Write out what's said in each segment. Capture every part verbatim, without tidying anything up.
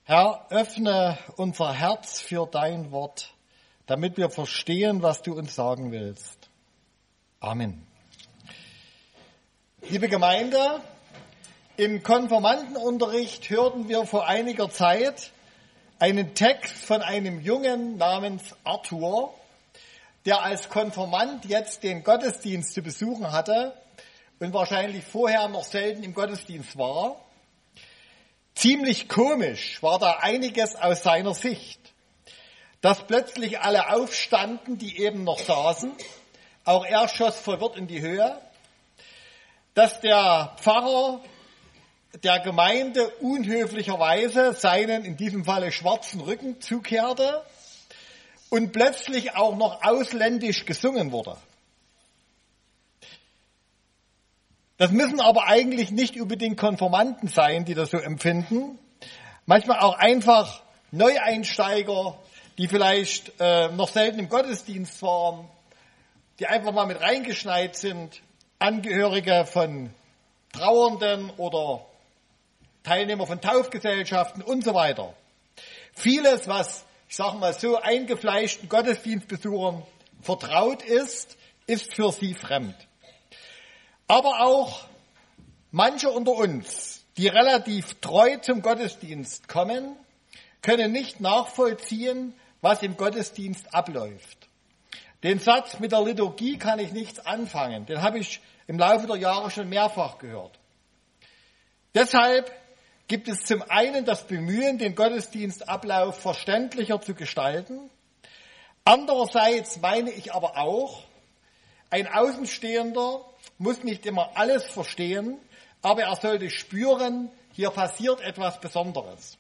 Herr, öffne unser Herz für dein Wort, damit wir verstehen, was du uns sagen willst. Amen. Liebe Gemeinde, im Konfirmandenunterricht hörten wir vor einiger Zeit einen Text von einem Jungen namens Arthur, der als Konfirmand jetzt den Gottesdienst zu besuchen hatte und wahrscheinlich vorher noch selten im Gottesdienst war. Ziemlich komisch war da einiges aus seiner Sicht, dass plötzlich alle aufstanden, die eben noch saßen. Auch er schoss verwirrt in die Höhe, dass der Pfarrer der Gemeinde unhöflicherweise seinen, in diesem Falle schwarzen Rücken zukehrte und plötzlich auch noch ausländisch gesungen wurde. Das müssen aber eigentlich nicht unbedingt Konfirmanden sein, die das so empfinden. Manchmal auch einfach Neueinsteiger, die vielleicht äh, noch selten im Gottesdienst waren, die einfach mal mit reingeschneit sind, Angehörige von Trauernden oder Teilnehmer von Taufgesellschaften und so weiter. Vieles, was, ich sage mal so, eingefleischten Gottesdienstbesuchern vertraut ist, ist für sie fremd. Aber auch manche unter uns, die relativ treu zum Gottesdienst kommen, können nicht nachvollziehen, was im Gottesdienst abläuft. Den Satz mit der Liturgie kann ich nichts anfangen, den habe ich im Laufe der Jahre schon mehrfach gehört. Deshalb gibt es zum einen das Bemühen, den Gottesdienstablauf verständlicher zu gestalten. Andererseits meine ich aber auch, ein Außenstehender muss nicht immer alles verstehen, aber er sollte spüren, hier passiert etwas Besonderes.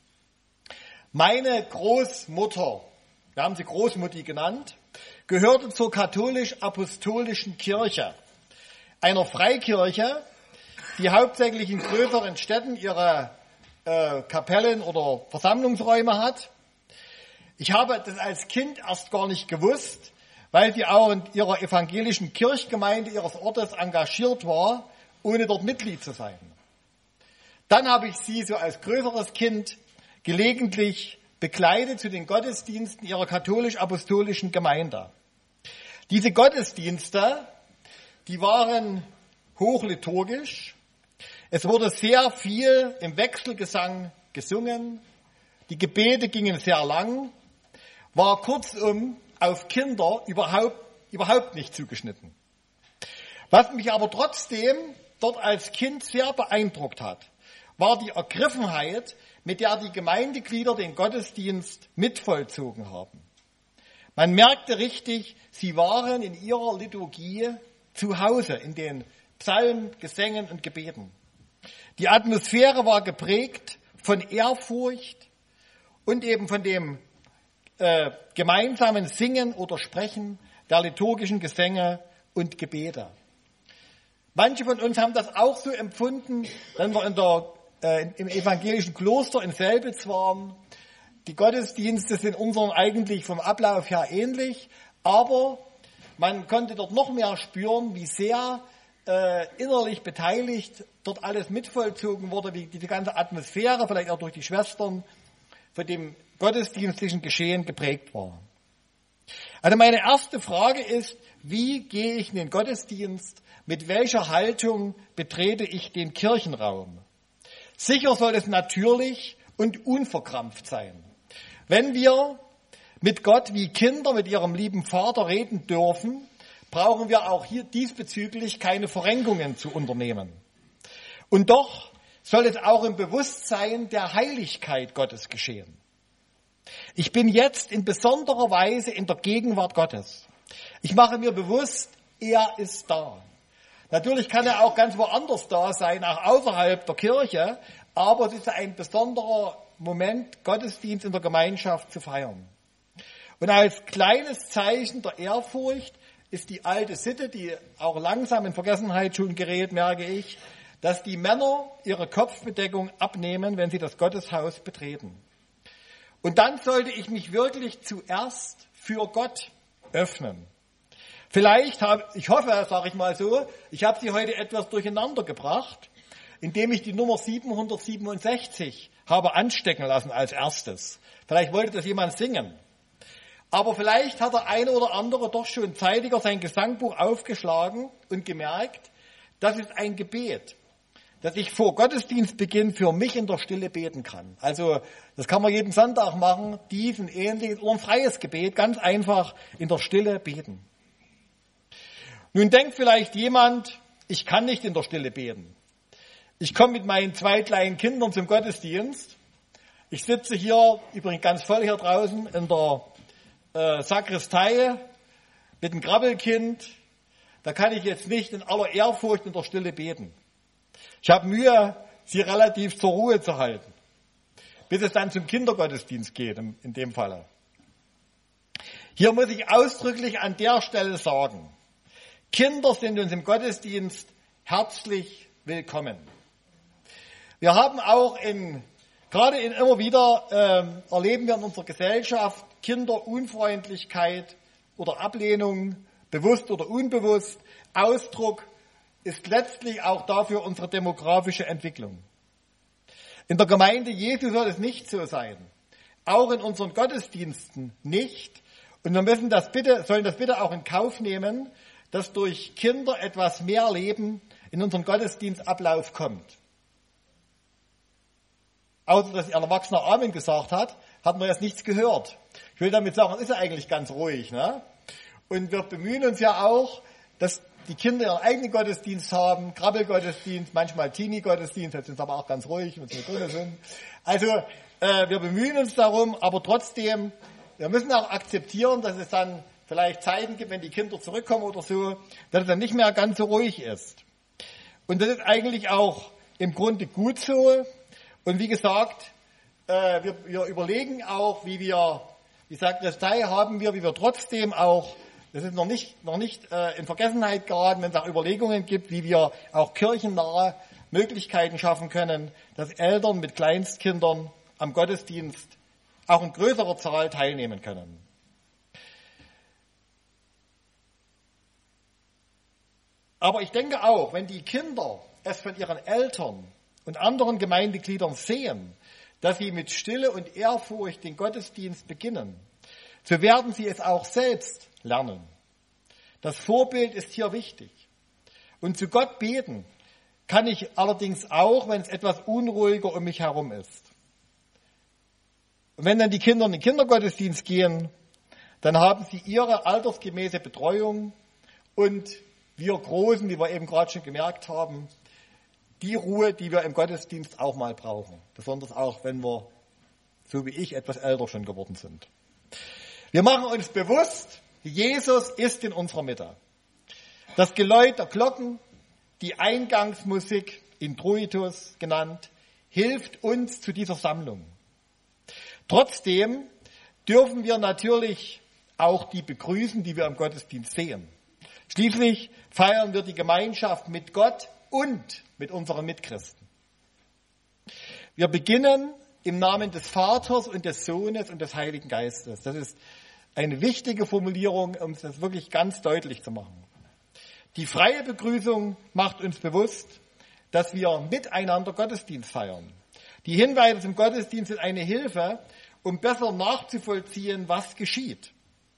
Meine Großmutter, wir haben sie Großmutti genannt, gehörte zur katholisch-apostolischen Kirche, einer Freikirche, die hauptsächlich in größeren Städten ihre äh, Kapellen oder Versammlungsräume hat. Ich habe das als Kind erst gar nicht gewusst, weil sie auch in ihrer evangelischen Kirchgemeinde ihres Ortes engagiert war, ohne dort Mitglied zu sein. Dann habe ich sie so als größeres Kind gelegentlich begleitet zu den Gottesdiensten ihrer katholisch-apostolischen Gemeinde. Diese Gottesdienste, die waren hochliturgisch. Es wurde sehr viel im Wechselgesang gesungen. Die Gebete gingen sehr lang. War kurzum auf Kinder überhaupt, überhaupt nicht zugeschnitten. Was mich aber trotzdem dort als Kind sehr beeindruckt hat, war die Ergriffenheit, mit der die Gemeindeglieder den Gottesdienst mitvollzogen haben. Man merkte richtig, sie waren in ihrer Liturgie zu Hause, in den Psalmen, Gesängen und Gebeten. Die Atmosphäre war geprägt von Ehrfurcht und eben von dem Äh, gemeinsamen Singen oder Sprechen der liturgischen Gesänge und Gebete. Manche von uns haben das auch so empfunden, wenn wir in der, äh, im evangelischen Kloster in Selbitz waren. Die Gottesdienste sind unseren eigentlich vom Ablauf her ähnlich, aber man konnte dort noch mehr spüren, wie sehr äh, innerlich beteiligt dort alles mitvollzogen wurde, wie die, die ganze Atmosphäre, vielleicht auch durch die Schwestern, von dem gottesdienstlichen Geschehen geprägt war. Also meine erste Frage ist, wie gehe ich in den Gottesdienst, mit welcher Haltung betrete ich den Kirchenraum? Sicher soll es natürlich und unverkrampft sein. Wenn wir mit Gott wie Kinder mit ihrem lieben Vater reden dürfen, brauchen wir auch hier diesbezüglich keine Verrenkungen zu unternehmen. Und doch soll es auch im Bewusstsein der Heiligkeit Gottes geschehen. Ich bin jetzt in besonderer Weise in der Gegenwart Gottes. Ich mache mir bewusst, er ist da. Natürlich kann er auch ganz woanders da sein, auch außerhalb der Kirche, aber es ist ein besonderer Moment, Gottesdienst in der Gemeinschaft zu feiern. Und als kleines Zeichen der Ehrfurcht ist die alte Sitte, die auch langsam in Vergessenheit schon gerät, merke ich, dass die Männer ihre Kopfbedeckung abnehmen, wenn sie das Gotteshaus betreten. Und dann sollte ich mich wirklich zuerst für Gott öffnen. Vielleicht habe, ich hoffe, sage ich mal so, ich habe Sie heute etwas durcheinander gebracht, indem ich die Nummer siebenhundertsiebenundsechzig habe anstecken lassen als erstes. Vielleicht wollte das jemand singen. Aber vielleicht hat der eine oder andere doch schon zeitiger sein Gesangbuch aufgeschlagen und gemerkt, das ist ein Gebet, dass ich vor Gottesdienstbeginn für mich in der Stille beten kann. Also das kann man jeden Sonntag machen, diesen ähnliches oder ein freies Gebet, ganz einfach in der Stille beten. Nun denkt vielleicht jemand, ich kann nicht in der Stille beten. Ich komme mit meinen zwei kleinen Kindern zum Gottesdienst. Ich sitze hier, übrigens ganz voll hier draußen, in der äh, Sakristei mit dem Krabbelkind. Da kann ich jetzt nicht in aller Ehrfurcht in der Stille beten. Ich habe Mühe, sie relativ zur Ruhe zu halten, bis es dann zum Kindergottesdienst geht, in, in dem Falle. Hier muss ich ausdrücklich an der Stelle sagen, Kinder sind uns im Gottesdienst herzlich willkommen. Wir haben auch in, gerade in immer wieder äh, erleben wir in unserer Gesellschaft Kinderunfreundlichkeit oder Ablehnung, bewusst oder unbewusst. Ausdruck ist letztlich auch dafür unsere demografische Entwicklung. In der Gemeinde Jesu soll es nicht so sein. Auch in unseren Gottesdiensten nicht. Und wir müssen das bitte, sollen das bitte auch in Kauf nehmen, dass durch Kinder etwas mehr Leben in unseren Gottesdienstablauf kommt. Außer dass ein Erwachsener Amen gesagt hat, hat man jetzt nichts gehört. Ich will damit sagen, es ist ja eigentlich ganz ruhig. Ne? Und wir bemühen uns ja auch, dass die Kinder ihren eigenen Gottesdienst haben, Krabbelgottesdienst, manchmal Teenie-Gottesdienst, jetzt sind es aber auch ganz ruhig, wenn sie drin sind. Also äh, wir bemühen uns darum, aber trotzdem, wir müssen auch akzeptieren, dass es dann vielleicht Zeiten gibt, wenn die Kinder zurückkommen oder so, dass es dann nicht mehr ganz so ruhig ist. Und das ist eigentlich auch im Grunde gut so. Und wie gesagt, äh, wir, wir überlegen auch, wie wir, die Sakristei haben wir, wie wir trotzdem auch, das ist noch nicht, noch nicht äh, in Vergessenheit geraten, wenn es auch Überlegungen gibt, wie wir auch kirchennahe Möglichkeiten schaffen können, dass Eltern mit Kleinstkindern am Gottesdienst auch in größerer Zahl teilnehmen können. Aber ich denke auch, wenn die Kinder es von ihren Eltern und anderen Gemeindegliedern sehen, dass sie mit Stille und Ehrfurcht den Gottesdienst beginnen, so werden sie es auch selbst lernen. Das Vorbild ist hier wichtig. Und zu Gott beten kann ich allerdings auch, wenn es etwas unruhiger um mich herum ist. Und wenn dann die Kinder in den Kindergottesdienst gehen, dann haben sie ihre altersgemäße Betreuung und wir Großen, wie wir eben gerade schon gemerkt haben, die Ruhe, die wir im Gottesdienst auch mal brauchen. Besonders auch, wenn wir, so wie ich, etwas älter schon geworden sind. Wir machen uns bewusst, Jesus ist in unserer Mitte. Das Geläut der Glocken, die Eingangsmusik, Introitus genannt, hilft uns zu dieser Sammlung. Trotzdem dürfen wir natürlich auch die begrüßen, die wir im Gottesdienst sehen. Schließlich feiern wir die Gemeinschaft mit Gott und mit unseren Mitchristen. Wir beginnen im Namen des Vaters und des Sohnes und des Heiligen Geistes. Das ist eine wichtige Formulierung, um das wirklich ganz deutlich zu machen. Die freie Begrüßung macht uns bewusst, dass wir miteinander Gottesdienst feiern. Die Hinweise zum Gottesdienst sind eine Hilfe, um besser nachzuvollziehen, was geschieht.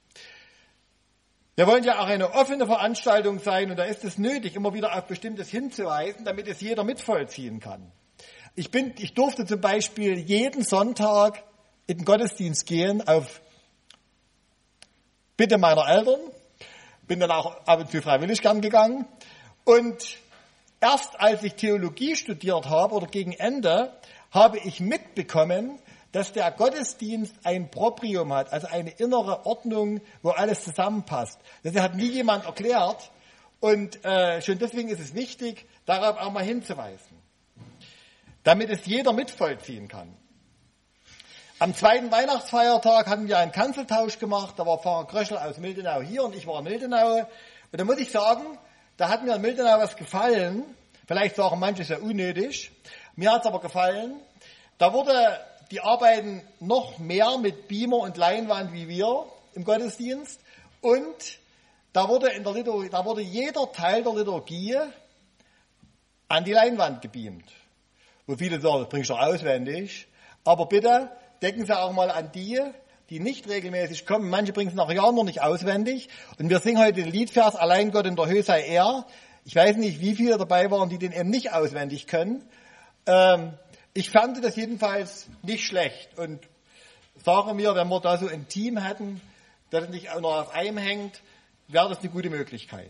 Wir wollen ja auch eine offene Veranstaltung sein und da ist es nötig, immer wieder auf Bestimmtes hinzuweisen, damit es jeder mitvollziehen kann. Ich bin, ich durfte zum Beispiel jeden Sonntag in den Gottesdienst gehen auf Bitte meiner Eltern, bin dann auch ab und zu freiwillig gern gegangen und erst als ich Theologie studiert habe oder gegen Ende, habe ich mitbekommen, dass der Gottesdienst ein Proprium hat, also eine innere Ordnung, wo alles zusammenpasst. Das hat nie jemand erklärt und äh, schon deswegen ist es wichtig, darauf auch mal hinzuweisen, damit es jeder mitvollziehen kann. Am zweiten Weihnachtsfeiertag hatten wir einen Kanzeltausch gemacht, da war Pfarrer Kröschel aus Mildenau hier und ich war in Mildenau. Und da muss ich sagen, da hat mir in Mildenau was gefallen, vielleicht sagen manche sehr unnötig, mir hat es aber gefallen. Da wurde die arbeiten noch mehr mit Beamer und Leinwand wie wir im Gottesdienst. Und da wurde, in der Liturgie, da wurde jeder Teil der Liturgie an die Leinwand gebeamt. Wo viele sagen, das bringst du doch auswendig. Aber bitte denken Sie auch mal an die, die nicht regelmäßig kommen. Manche bringen es nach Jahren noch nicht auswendig. Und wir singen heute den Liedvers, allein Gott in der Höhe sei er. Ich weiß nicht, wie viele dabei waren, die den eben nicht auswendig können. Ähm, ich fand das jedenfalls nicht schlecht. Und sage mir, wenn wir da so ein Team hätten, das nicht auch noch auf einem hängt, wäre das eine gute Möglichkeit.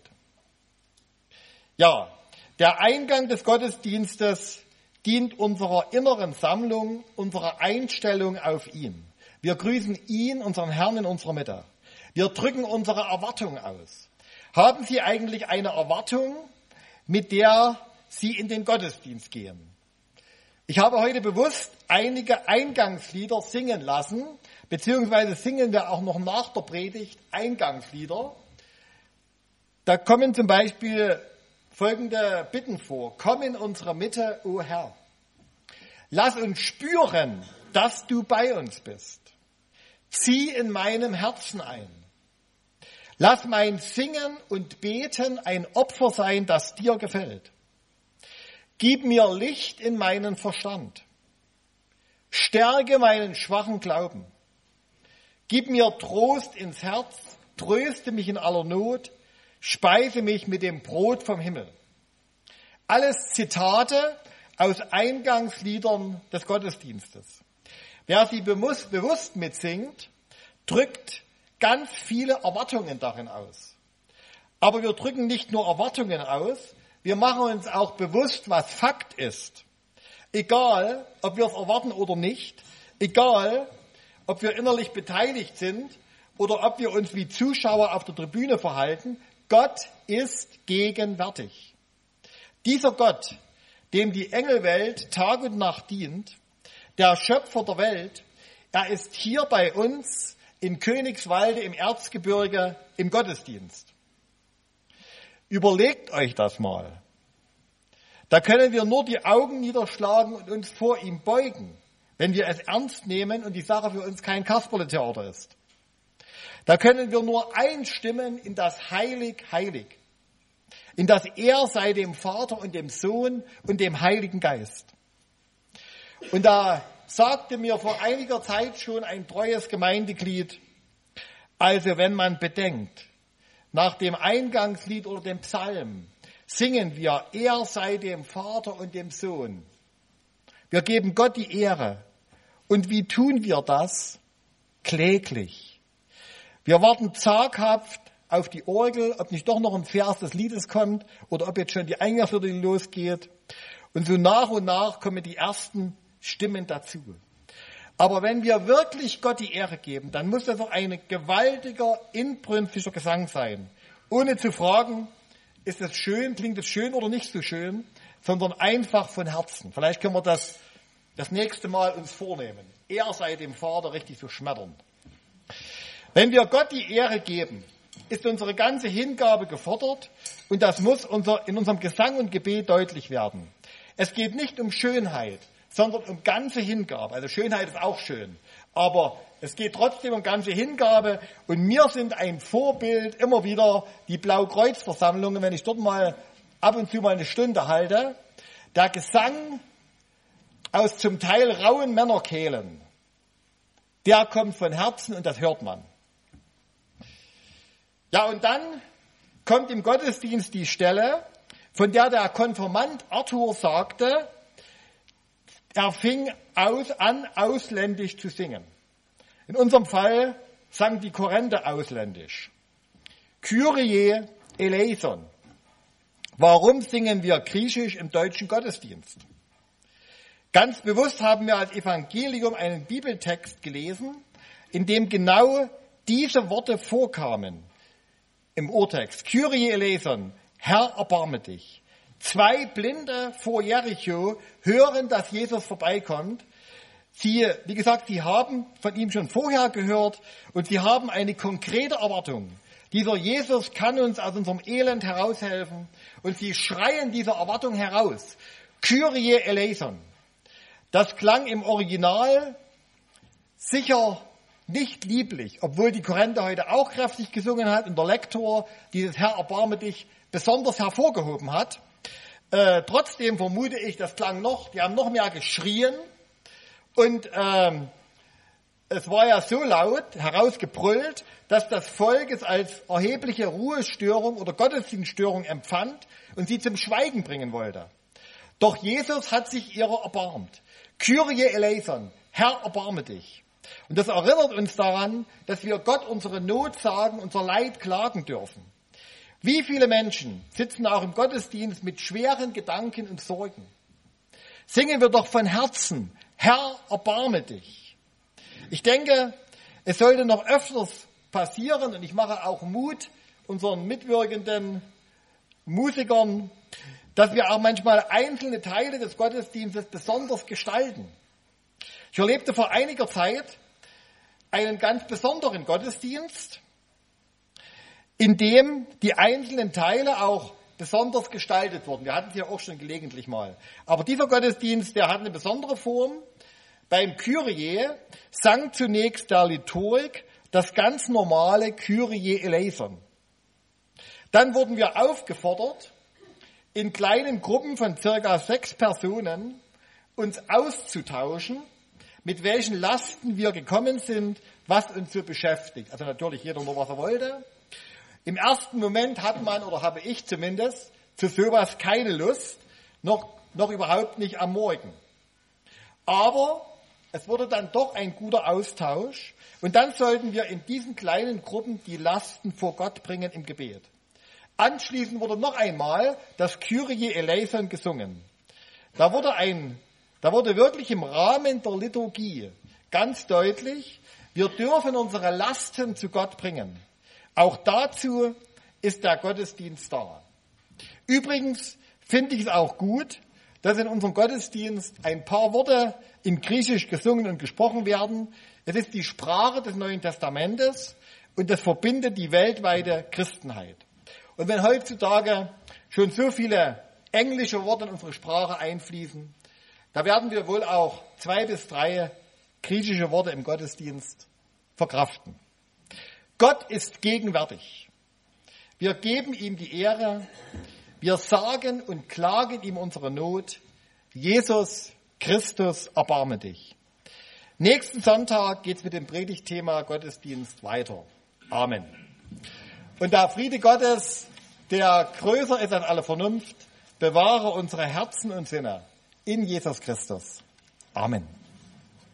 Ja, der Eingang des Gottesdienstes dient unserer inneren Sammlung, unserer Einstellung auf ihn. Wir grüßen ihn, unseren Herrn, in unserer Mitte. Wir drücken unsere Erwartung aus. Haben Sie eigentlich eine Erwartung, mit der Sie in den Gottesdienst gehen? Ich habe heute bewusst einige Eingangslieder singen lassen, beziehungsweise singen wir auch noch nach der Predigt Eingangslieder. Da kommen zum Beispiel folgende Bitten vor. Komm in unsere Mitte, o Herr. Lass uns spüren, dass du bei uns bist. Zieh in meinem Herzen ein. Lass mein Singen und Beten ein Opfer sein, das dir gefällt. Gib mir Licht in meinen Verstand. Stärke meinen schwachen Glauben. Gib mir Trost ins Herz, tröste mich in aller Not, speise mich mit dem Brot vom Himmel. Alles Zitate aus Eingangsliedern des Gottesdienstes. Wer sie bewusst, bewusst mitsingt, drückt ganz viele Erwartungen darin aus. Aber wir drücken nicht nur Erwartungen aus, wir machen uns auch bewusst, was Fakt ist. Egal, ob wir es erwarten oder nicht, egal, ob wir innerlich beteiligt sind oder ob wir uns wie Zuschauer auf der Tribüne verhalten, Gott ist gegenwärtig. Dieser Gott, dem die Engelwelt Tag und Nacht dient, der Schöpfer der Welt, er ist hier bei uns in Königswalde im Erzgebirge im Gottesdienst. Überlegt euch das mal. Da können wir nur die Augen niederschlagen und uns vor ihm beugen, wenn wir es ernst nehmen und die Sache für uns kein Kasperletheater ist. Da können wir nur einstimmen in das Heilig, Heilig, in das Er sei dem Vater und dem Sohn und dem Heiligen Geist. Und da sagte mir vor einiger Zeit schon ein treues Gemeindeglied, also wenn man bedenkt, nach dem Eingangslied oder dem Psalm singen wir, er sei dem Vater und dem Sohn. Wir geben Gott die Ehre. Und wie tun wir das? Kläglich. Wir warten zaghaft auf die Orgel, ob nicht doch noch ein Vers des Liedes kommt oder ob jetzt schon die Eingangslieder losgeht. Und so nach und nach kommen die ersten Stimmen dazu. Aber wenn wir wirklich Gott die Ehre geben, dann muss das auch ein gewaltiger, inbrünstige Gesang sein. Ohne zu fragen, ist es schön, klingt es schön oder nicht so schön, sondern einfach von Herzen. Vielleicht können wir das das nächste Mal uns vornehmen. Er sei dem Vater richtig so schmetternd. Wenn wir Gott die Ehre geben, ist unsere ganze Hingabe gefordert und das muss unser, in unserem Gesang und Gebet deutlich werden. Es geht nicht um Schönheit, sondern um ganze Hingabe. Also Schönheit ist auch schön, aber es geht trotzdem um ganze Hingabe und mir sind ein Vorbild immer wieder die Blaukreuzversammlungen, wenn ich dort mal ab und zu mal eine Stunde halte. Der Gesang aus zum Teil rauen Männerkehlen, der kommt von Herzen und das hört man. Ja, und dann kommt im Gottesdienst die Stelle, von der der Konfirmand Arthur sagte, er fing aus, an, ausländisch zu singen. In unserem Fall sang die Korinthe ausländisch. Kyrie eleison. Warum singen wir Griechisch im deutschen Gottesdienst? Ganz bewusst haben wir als Evangelium einen Bibeltext gelesen, in dem genau diese Worte vorkamen. Im Urtext. Kyrie eleison. Herr, erbarme dich. Zwei Blinde vor Jericho hören, dass Jesus vorbeikommt. Sie, wie gesagt, sie haben von ihm schon vorher gehört und sie haben eine konkrete Erwartung. Dieser Jesus kann uns aus unserem Elend heraushelfen und sie schreien diese Erwartung heraus. Kyrie eleison. Das klang im Original sicher nicht lieblich, obwohl die Korinthe heute auch kräftig gesungen hat und der Lektor dieses Herr, erbarme dich besonders hervorgehoben hat. Äh, trotzdem vermute ich, das klang noch, die haben noch mehr geschrien und ähm, es war ja so laut herausgebrüllt, dass das Volk es als erhebliche Ruhestörung oder Gottesdienststörung empfand und sie zum Schweigen bringen wollte. Doch Jesus hat sich ihrer erbarmt. Kyrie eleison, Herr, erbarme dich. Und das erinnert uns daran, dass wir Gott unsere Not sagen, unser Leid klagen dürfen. Wie viele Menschen sitzen auch im Gottesdienst mit schweren Gedanken und Sorgen? Singen wir doch von Herzen, Herr, erbarme dich. Ich denke, es sollte noch öfters passieren und ich mache auch Mut unseren mitwirkenden Musikern, dass wir auch manchmal einzelne Teile des Gottesdienstes besonders gestalten. Ich erlebte vor einiger Zeit einen ganz besonderen Gottesdienst, in dem die einzelnen Teile auch besonders gestaltet wurden. Wir hatten es ja auch schon gelegentlich mal. Aber dieser Gottesdienst, der hat eine besondere Form. Beim Kyrie sang zunächst der Liturg das ganz normale Kyrie eleison. Dann wurden wir aufgefordert, in kleinen Gruppen von circa sechs Personen uns auszutauschen, mit welchen Lasten wir gekommen sind, was uns so beschäftigt. Also natürlich jeder nur, was er wollte. Im ersten Moment hat man, oder habe ich zumindest, zu sowas keine Lust, noch, noch überhaupt nicht am Morgen. Aber es wurde dann doch ein guter Austausch und dann sollten wir in diesen kleinen Gruppen die Lasten vor Gott bringen im Gebet. Anschließend wurde noch einmal das Kyrie eleison gesungen. Da wurde ein, da wurde wirklich im Rahmen der Liturgie ganz deutlich, wir dürfen unsere Lasten zu Gott bringen. Auch dazu ist der Gottesdienst da. Übrigens finde ich es auch gut, dass in unserem Gottesdienst ein paar Worte in Griechisch gesungen und gesprochen werden. Es ist die Sprache des Neuen Testamentes und das verbindet die weltweite Christenheit. Und wenn heutzutage schon so viele englische Worte in unsere Sprache einfließen, da werden wir wohl auch zwei bis drei griechische Worte im Gottesdienst verkraften. Gott ist gegenwärtig. Wir geben ihm die Ehre. Wir sagen und klagen ihm unsere Not. Jesus Christus, erbarme dich. Nächsten Sonntag geht es mit dem Predigtthema Gottesdienst weiter. Amen. Und der Friede Gottes, der größer ist an alle Vernunft, bewahre unsere Herzen und Sinne in Jesus Christus. Amen.